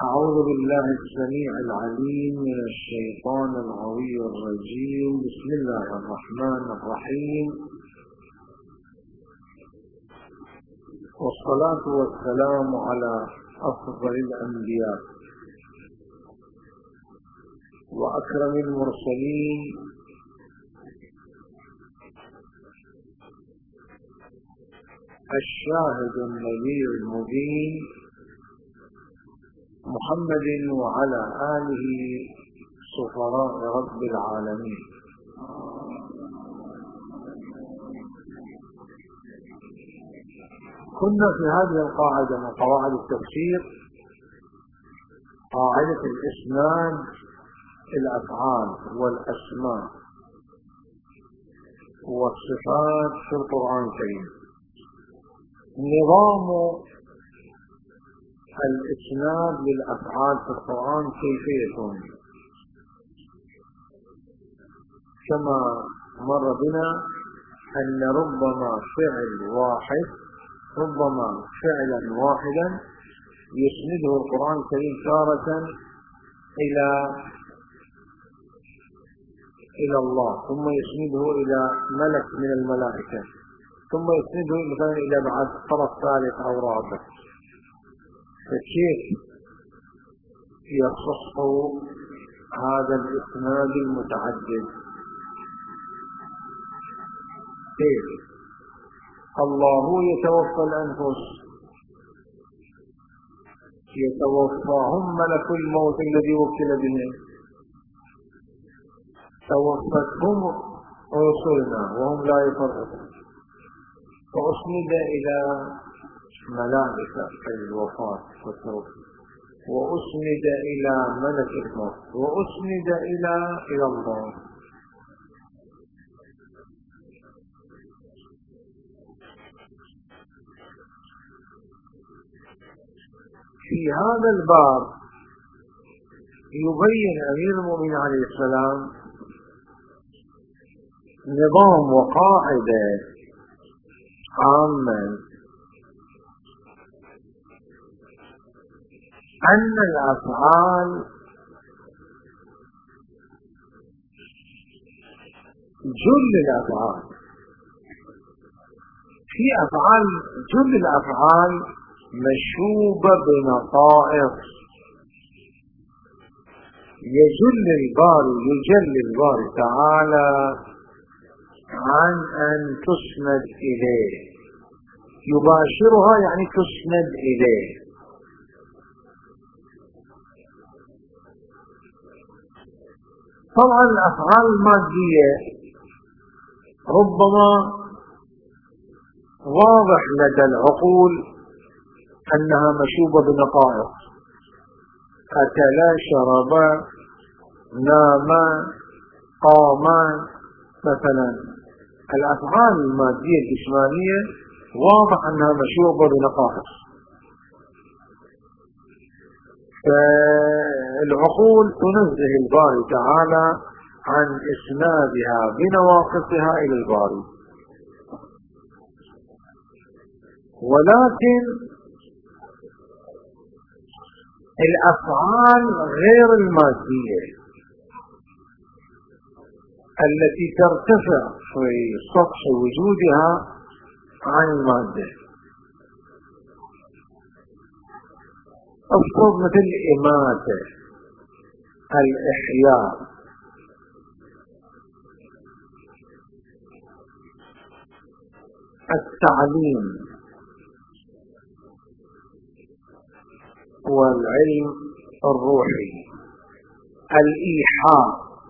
أعوذ بالله السميع العليم من الشيطان الغوي الرجيم. بسم الله الرحمن الرحيم، والصلاة والسلام على أفضل الأنبياء وأكرم المرسلين الشاهد النبي المبين محمد وعلى آله سفراء رب العالمين. كنا في هذه القاعدة من قواعد التفسير، قاعدة الإسناد الأفعال والأسماء والصفات في القرآن الكريم. نظام الإسناد للأفعال في القرآن كيف يكون؟ كما مر بنا أن ربما فعلا واحدا يسنده القرآن الكريم تارة إلى الله، ثم يسنده إلى ملك من الملائكة، ثم يسنده مثلا إلى بعد طرف ثالث أو رابع. فكيف يصح هذا الإسناد المتعدد؟ كيف؟ الله يتوفى الأنفس، يتوفاهم ملك الموت الذي وكل بهم، توفتهم رسلنا وهم لا يفرطون، فأسند إلى ملائكة الوفاة والتوفيق، وأسند إلى ملك الموت، وأسند إلى الله. في هذا الباب يبين أمير المؤمنين عليه السلام نظام وقاعدة عامة أن الأفعال جل الأفعال، في أفعال جل الأفعال مشوبة بنقائص، يجل الباري تعالى عن أن تسند إليه، يباشرها يعني تسند إليه. طبعا الأفعال المادية ربما واضح لدى العقول أنها مشوبة بنقائص، أكل، شرب، نام، قام، مثلا الأفعال المادية الجسمانية واضح أنها مشوبة بنقائص، فالعقول تنزه الباري تعالى عن إسنادها بنواقصها إلى الباري. ولكن الأفعال غير المادية التي ترتفع في سطح وجودها عن المادة، أفضل مثل الإماتة، الإحياء، التعليم، والعلم الروحي، الإيحاء،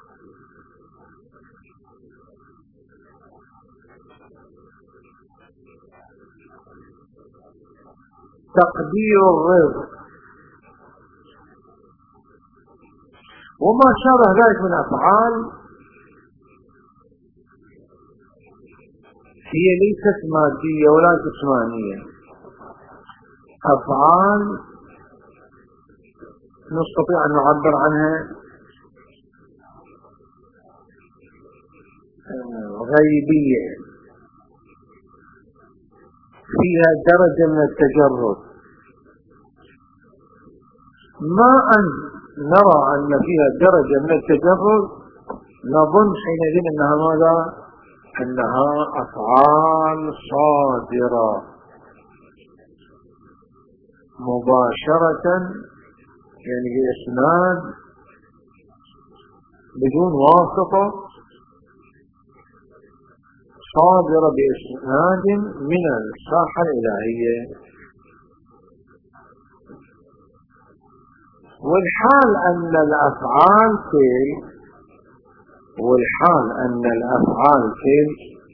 تقدير الرزق، وما شابه ذلك من أفعال هي ليست مادية ولا جسمانية، أفعال نستطيع أن نعبر عنها غيبية، فيها درجة من التجرد، ما أن نرى أن فيها درجة من التجرد نظن حينئذ أنها ماذا؟ أنها أفعال صادرة مباشرة، يعني بإسناد بدون واسطة، صادرة بإسناد من الساحة الإلهية. والحال أن الأفعال فعل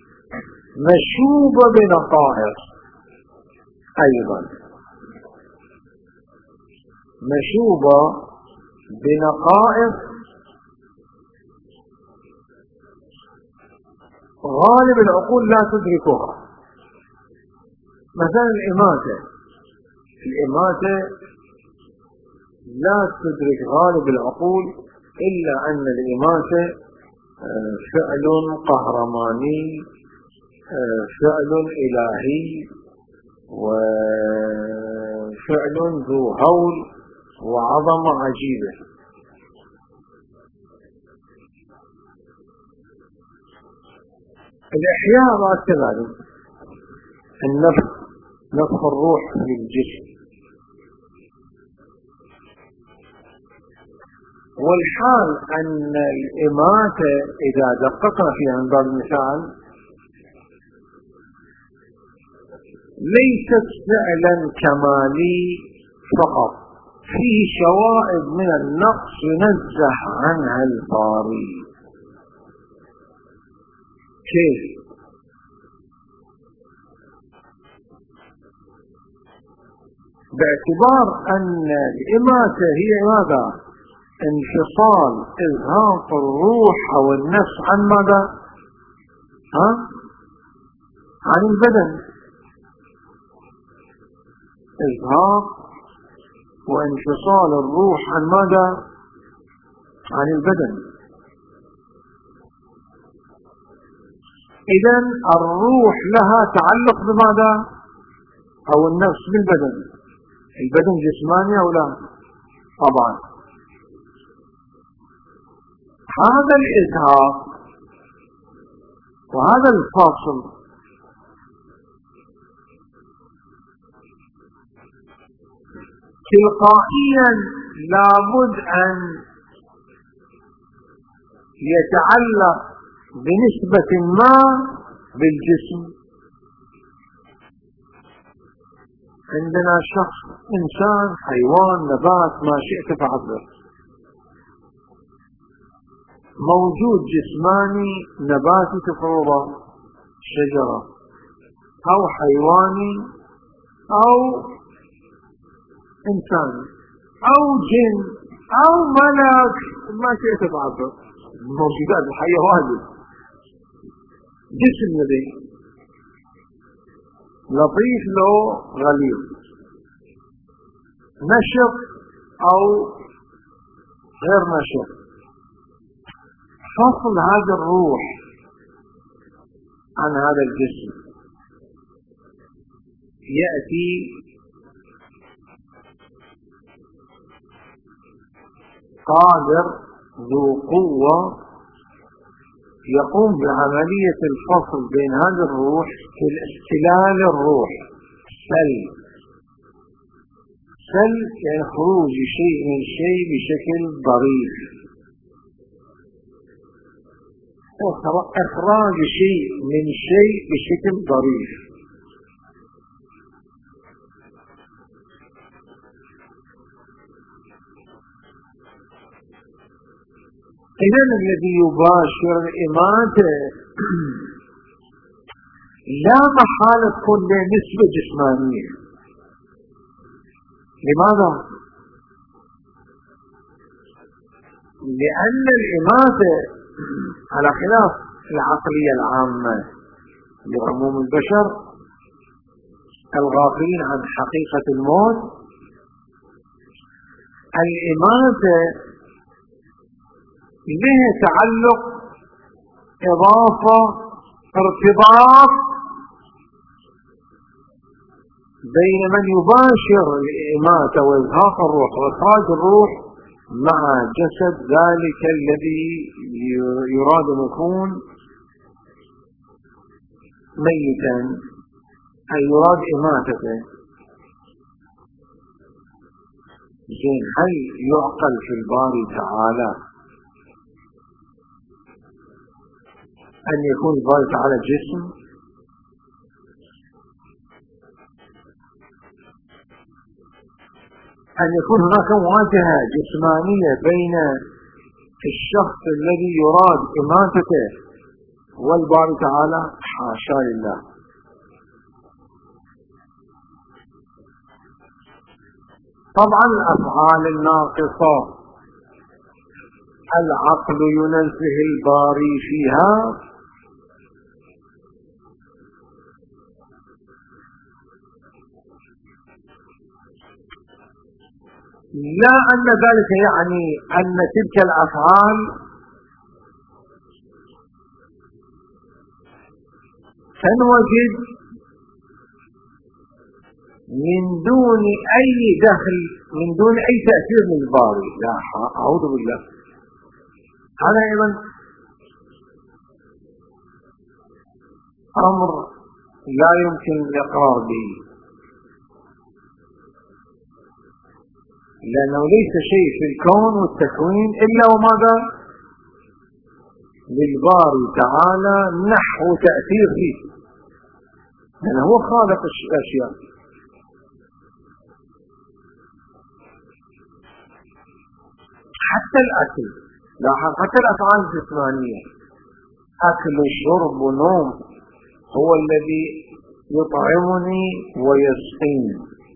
مشوبة بنقائص، أيضا مشوبة بنقائص غالب العقول لا تدركها. مثلا الإماتة لا تدرك غالب العقول إلا أن الإماتة فعل قهرماني، فعل إلهي، وفعل ذو هول وعظمة عجيبة. الإحياء بعد كذلك نفخ الروح في الجسم. والحال أن الإماتة إذا دققنا فيها من باب المثال ليست فعلا كمالي فقط، فيه شوائب من النقص ينزه عنها الباري. كيف؟ باعتبار أن الإماتة هي ماذا؟ انفصال إزهاق الروح أو النفس عن ماذا؟ عن البدن. إزهاق وانفصال الروح عن ماذا؟ عن البدن. إذن الروح لها تعلق بماذا؟ أو النفس بالبدن. البدن جسماني أو لا؟ طبعا. هذا الإزهاق وهذا الفاصل تلقائيا لابد أن يتعلق بنسبة ما بالجسم. عندنا شخص، إنسان، حيوان، نبات، ما شئت فعبر، موجود جسماني نباتي كفروضة شجرة أو حيواني أو إنسان أو جن أو ملك، ما شئت فعبر، موجودات الحية واجب. جسم لدي لطيف له غليظ، نشط أو غير نشط. فصل هذا الروح عن هذا الجسم يأتي قادر ذو قوة يقوم بعملية الفصل بين هذا الروح في الاستلال الروح. سل يعني خروج شيء من شيء بشكل ضريب، إخراج شيء من شيء بشكل ضريب. إذن الذي يباشر الإماتة لا محالة تكون له نسبة جسمانية. لماذا؟ لأن الإماتة على خلاف العقلية العامة لعموم البشر الغافلين عن حقيقة الموت، الإماتة له تعلق، إضافة، ارتباط بين من يباشر الإماتة وإزهاق الروح وإخراج الروح مع جسد ذلك الذي يراد أن يكون ميتا، أي يراد إماتته. زين، هل يعقل في الباري تعالى أن يكون الباري تعالى جسم؟ أن يكون هناك مواجهة جسمانية بين الشخص الذي يراد إماتته والباري تعالى؟ حاشا لله. طبعا الأفعال الناقصة العقل ينزه الباري فيها، لا أن ذلك يعني أن تلك الأفعال تنوجد من دون أي دخل، من دون أي تأثير من الباري. لا، أعوذ بالله، هذا أيضا أمر لا يمكن الإقرار به، لأنه ليس شيء في الكون والتكوين إلا وماذا؟ للباري تعالى نحو تأثير فيه، لأنه هو خالق الأشياء. حتى الأكل، لاحظ، حتى الأفعال الجسمانية، أكل وشرب ونوم، هو الذي يطعمني ويسقيني.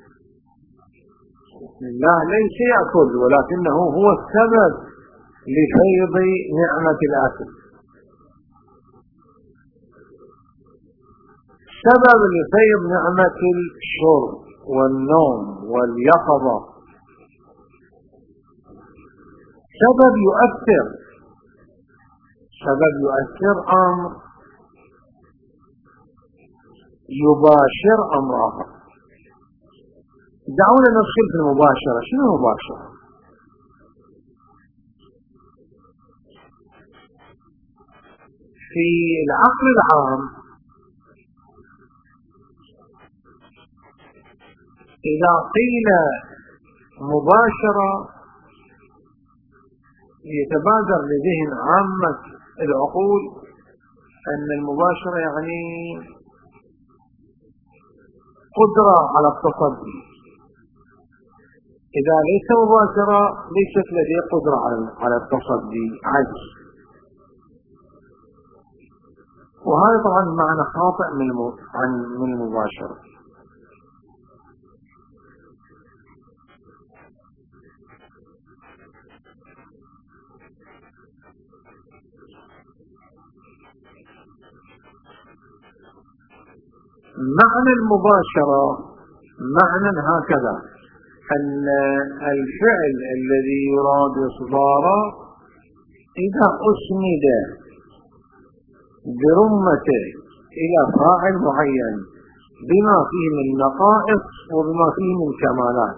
لا، ليس يأكل، ولكنه هو السبب لفيض نعمة الأكل، سبب لفيض نعمة الشرب والنوم واليقظة، سبب يؤثر أمر يباشر أمر آخر. دعونا ندخل في المباشرة. شنو المباشرة؟ في العقل العام إذا قيل مباشرة يتبادر لذهن عامة العقول أن المباشرة يعني قدرة على التصدي. إذا ليس مباشرة ليست لديه قدرة على التصدي، عجز. وهذا طبعا معنى خاطئ من المباشرة. معنى المباشرة معنى هكذا، أن الفعل الذي يراد إصداره إذا أسند برمته إلى فاعل معين بما فيه من نقائص وبما فيه من كمالات،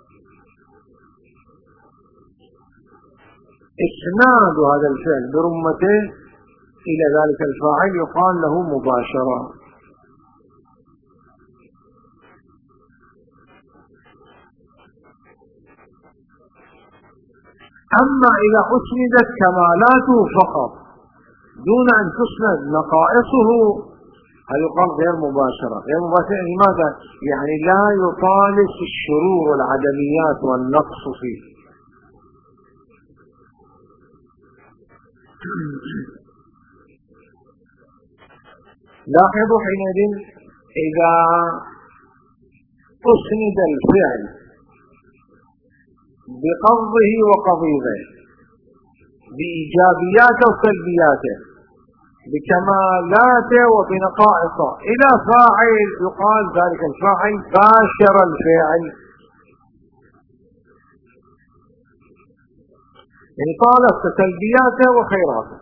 إسناد هذا الفعل برمته إلى ذلك الفاعل يقال له مباشرة. أما إذا أسندت كمالاته فقط دون أن تسند نقائصه هل يقال غير مباشرة؟ غير مباشرة لماذا؟ يعني لا يطالس الشرور والعدميات والنقص فيه. لاحظوا حينئذ إذا أسند الفعل بقبضه وقضيضه، بإيجابياته وسلبياته، بكمالاته وبنقائصه إلى فاعل، يقال ذلك الفاعل باشر الفعل، يعني طالت سلبياته وخيراته.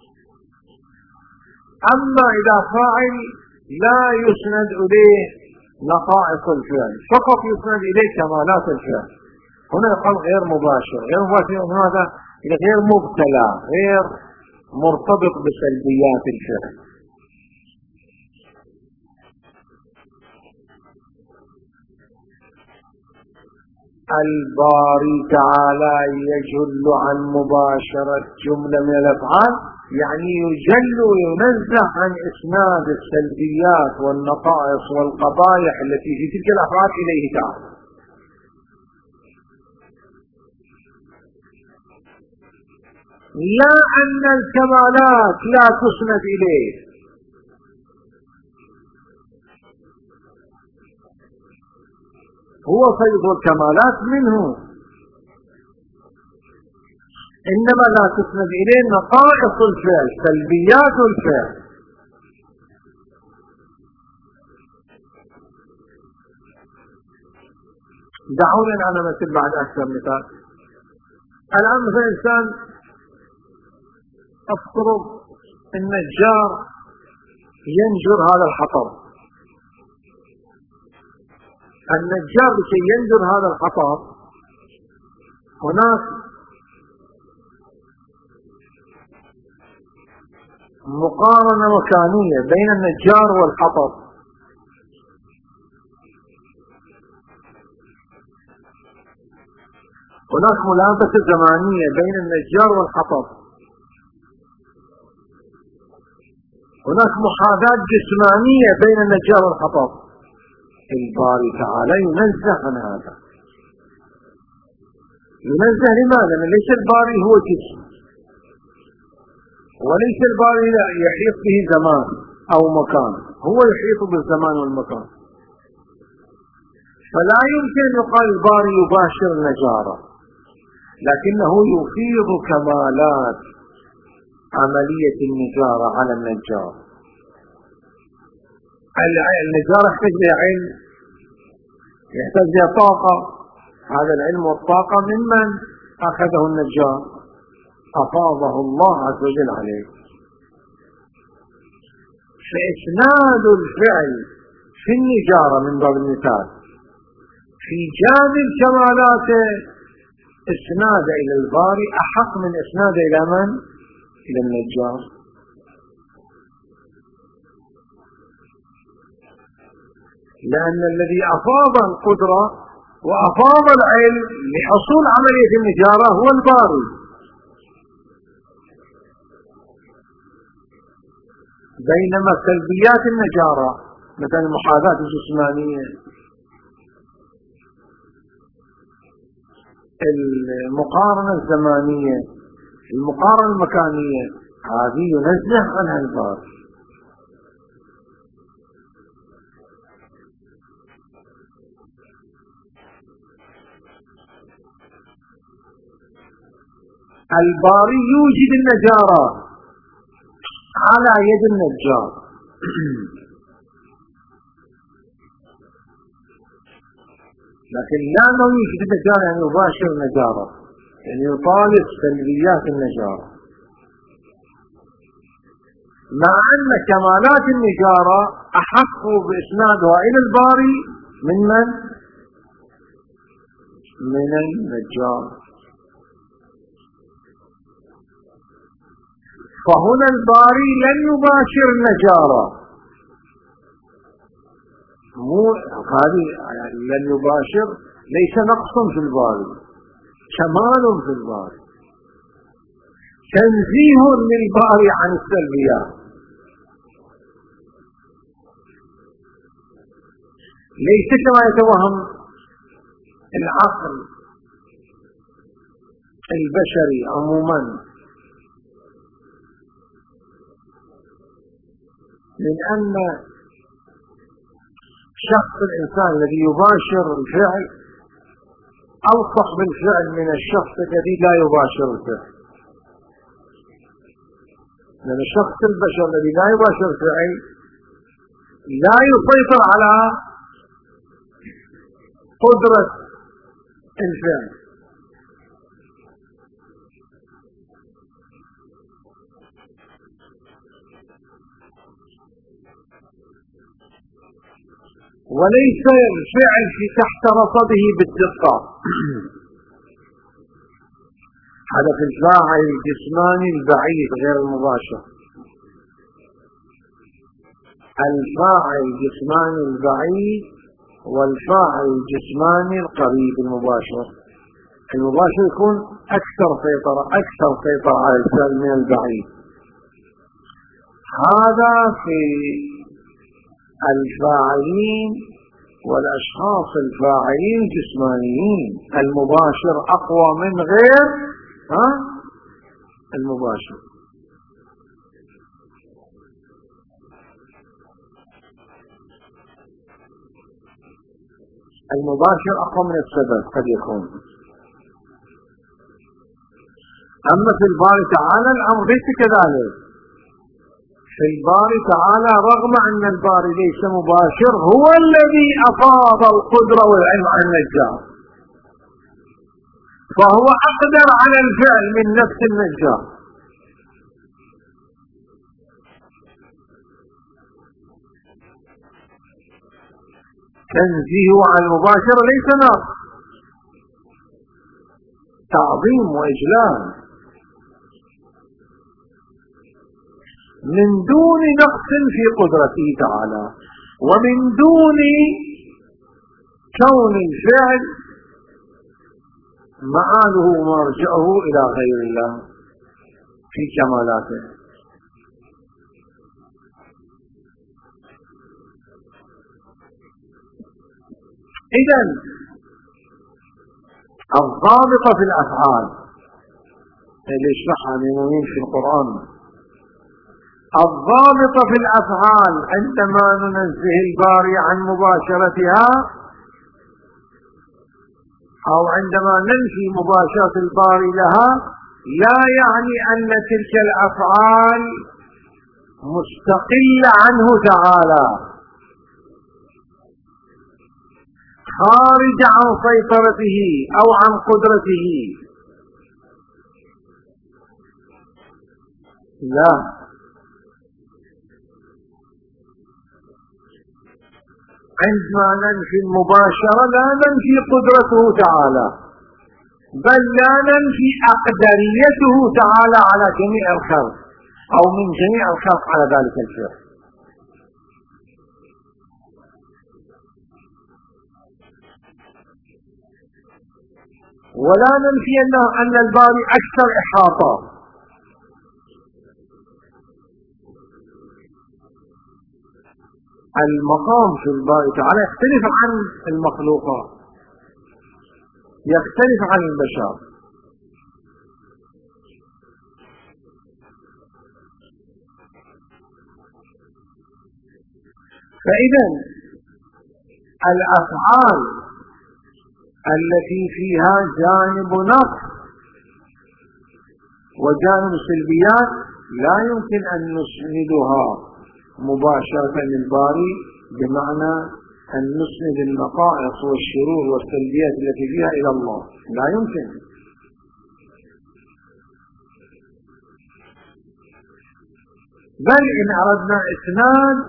أما إذا فاعل لا يسند إليه نقائص الفعل، فقط يسند إليه كمالات الفعل. هنا يقال غير مباشر. غير مباشر هذا غير مبتلى، غير مرتبط بسلبيات الفعل. الباري تعالى يجل عن مباشرة جملة من الأفعال، يعني يجل وينزه عن إسناد السلبيات والنقائص والقبائح التي في تلك الأفعال إليه تعالى. لا أن الكمالات لا تسند إليه، هو فيض الكمالات منه، إنما لا تسند إليه نقائص الفعل، سلبيات الفعل. دعوني أنا مثل بعد أكثر مثال. الآن مثلا إنسان أفترض النجار ينجر هذا الحطب، النجار لكي ينجر هذا الحطب هناك مقارنة مكانية بين النجار والحطب، هناك ملابسة زمانية بين النجار والحطب، هناك محاذاة جسمانية بين النجار والحطب. الباري تعالى ينزه عن هذا. ينزه لماذا؟ لأن ليس الباري هو جسم، وليس الباري يحيط به زمان أو مكان، هو يحيط بالزمان والمكان، فلا يمكن أن يقال الباري يباشر النجارة، لكنه يفيض كمالات عملية النجارة على النجار. النجارة يحتاج إلى علم، يحتاج إلى طاقة، هذا العلم والطاقة ممن أخذه النجار؟ أفاضه الله عز وجل عليه. فإسناد الفعل في النجارة من باب المثال في جانب كمالاته إسناد إلى الباري أحق من إسناد إلى من؟ إلى النجار. لأن الذي أفاض القدرة وأفاض العلم لحصول عملية النجارة هو الباري، بينما سلبيات النجارة مثل المحاذاة الجسمانية، المقارنة الزمانية، المقارنة المكانية، هذه ينزه عنها الباري. الباري يوجد النجارة على يد النجار، لكن لا يوجد النجار يعني يباشر النجارة، يعني يطالب سلبيات النجارة، مع أن كمالات النجارة أحق بإسنادها إلى الباري من من؟ من النجار. فهنا الباري لن يباشر النجارة، مو هذه يعني لن يباشر، ليس نقص في الباري، كمال في الباري، تنزيه للباري عن السلبيات. ليس كما يتوهم العقل البشري عموما من أن شخص الإنسان الذي يباشر الفعل ألصق بالفعل من الشخص الذي لا يباشر الفعل، لأن الشخص البشر الذي لا يباشر الفعل لا يسيطر على قدرة الفعل، وليس الفعل في تحت رصده بالدقة. هذا في الفاعل الجسماني البعيد غير المباشر. الفاعل الجسماني البعيد والفاعل الجسماني القريب المباشر. المباشر يكون أكثر سيطرة على الفعل من البعيد. هذا في الفاعلين والأشخاص الفاعلين الجسمانيين. المباشر أقوى من غير المباشر. المباشر أقوى من السبب قد يكون. أما في الباري تعالى الأمر ليس كذلك. في الباري تعالى رغم أن الباري ليس مباشر هو الذي أفاض القدرة والعلم عن النجار، فهو أقدر على الفعل من نفس النجار. تنزيه عن المباشرة ليس نقص، تعظيم وإجلال من دون نقص في قدرته تعالى، ومن دون كون الفعل مآله ومرجعه إلى غير الله في كمالاته. إذن الضابطة في الأفعال اللي يشرحها المؤمنين في القرآن، الضابطة في الأفعال عندما ننزه الباري عن مباشرتها أو عندما ننفي مباشرة الباري لها، لا يعني أن تلك الأفعال مستقلة عنه تعالى، خارج عن سيطرته أو عن قدرته. لا، عندما ننفي المباشرة لا ننفي قدرته تعالى، بل لا ننفي أقدريته تعالى على جميع الخلق أو من جميع الخلق على ذلك الفعل. ولا ننفي أن الباري أكثر إحاطة. المقام في الباري تعالى يختلف عن المخلوقات، يختلف عن البشر. فإذا الأفعال التي فيها جانب نقص وجانب سلبيات لا يمكن أن نسندها مباشرة للباري، بمعنى أن نسند النقائص والشرور والسلبيات التي فيها إلى الله، لا يمكن. بل إن أردنا إسناد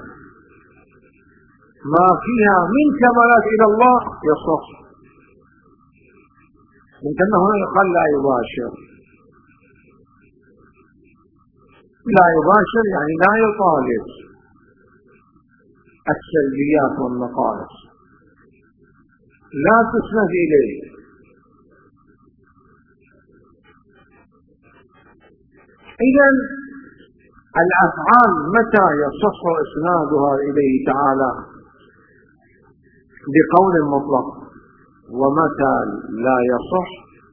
ما فيها من كمالات إلى الله يصح. يمكن هنا يقال لا يباشر. لا يباشر يعني لا يطالب السلبيات والنقائص، لا تسند إليه. إذن الأفعال متى يصح إسنادها إليه تعالى بقول مطلق، ومتى لا يصح،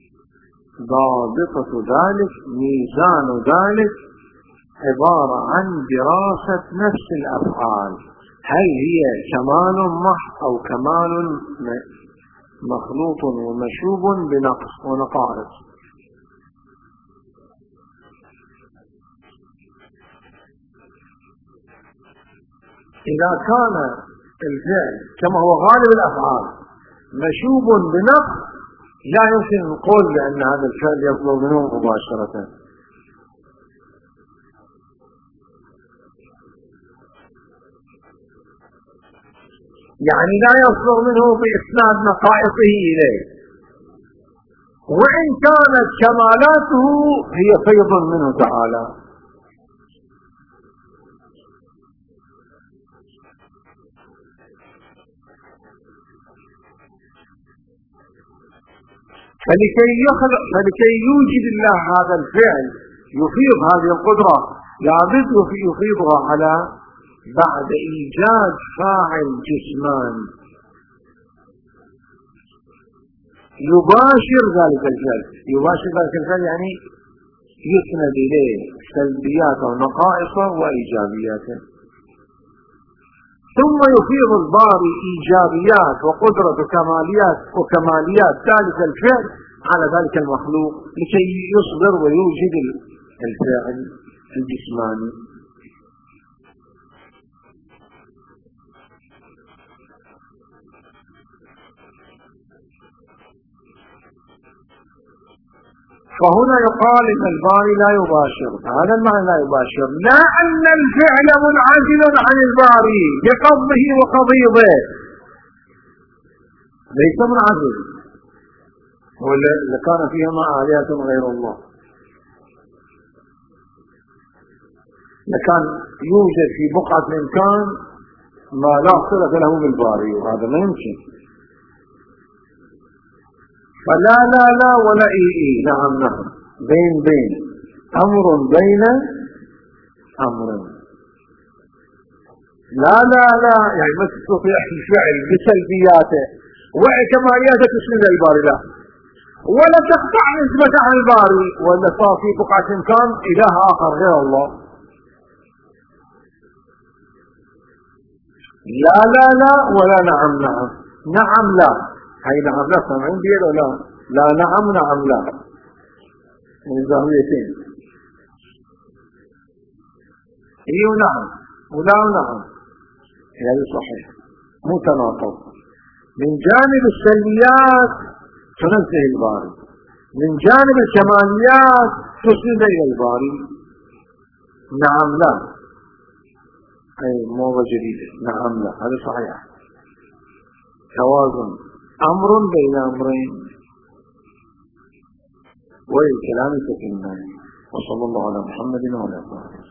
ضابطة ذلك ميزان ذلك عبارة عن دراسة نفس الأفعال، هل هي كمال محض أو كمال مخلوط ومشوب بنقص ونقائص. إذا كان الفعل كما هو غالب الأفعال مشوب بنقص، لا يمكن نقول بأن هذا الفعل يطلب منه مباشرة. يعني لا يصدر منه بإسناد نقائصه إليه، وإن كانت كمالاته هي فيض منه تعالى. فلكي يوجد الله هذا الفعل يفيض هذه القدرة، لابد يفيضها على بعد إيجاد فاعل جسماني يباشر ذلك الفعل. يباشر ذلك الفعل يعني يسند إليه سلبياته ونقائصه وإيجابياته، ثم يفيض الباري إيجابيات وقدرة وكماليات ذلك الفعل على ذلك المخلوق لكي يصدر ويوجد الفعل الجسماني. فهنا يقال ان الباري لا يباشر، هذا المعنى لا يباشر، لا ان الفعل منعزل عن الباري بقبضه وقبيضه، ليس منعزل، لكان فيهما آلهة غير الله، لكان يوجد في بقعة الإمكان ما لا صلة له بالباري، وهذا ما يمكن. فلا لا لا ولا إي نعم نعم، بين أمر بين أمر. لا لا لا يعني ما تستطيع الفعل بسلبياته وكمالياته تسند الباري، لا، ولا تقطع نسبة عن الباري، ولا صار في بقعة إمكان إله آخر غير الله. لا لا لا ولا نعم نعم. نعم لا، هاي نعم لا سمعين بيه ولا لا نعم نعم لا، من زاويتين، اي ونعم ولا ونعم، هذا صحيح مو تناقض. من جانب السلبيات تنزه الباري، من جانب الكماليات تسند الى الباري. نعم لا اي موضوع جديد، نعم لا هذا صحيح، توازن، امر بين امرين، والكلام سكنان. وصلى الله على محمد وعلى اله وصحبه.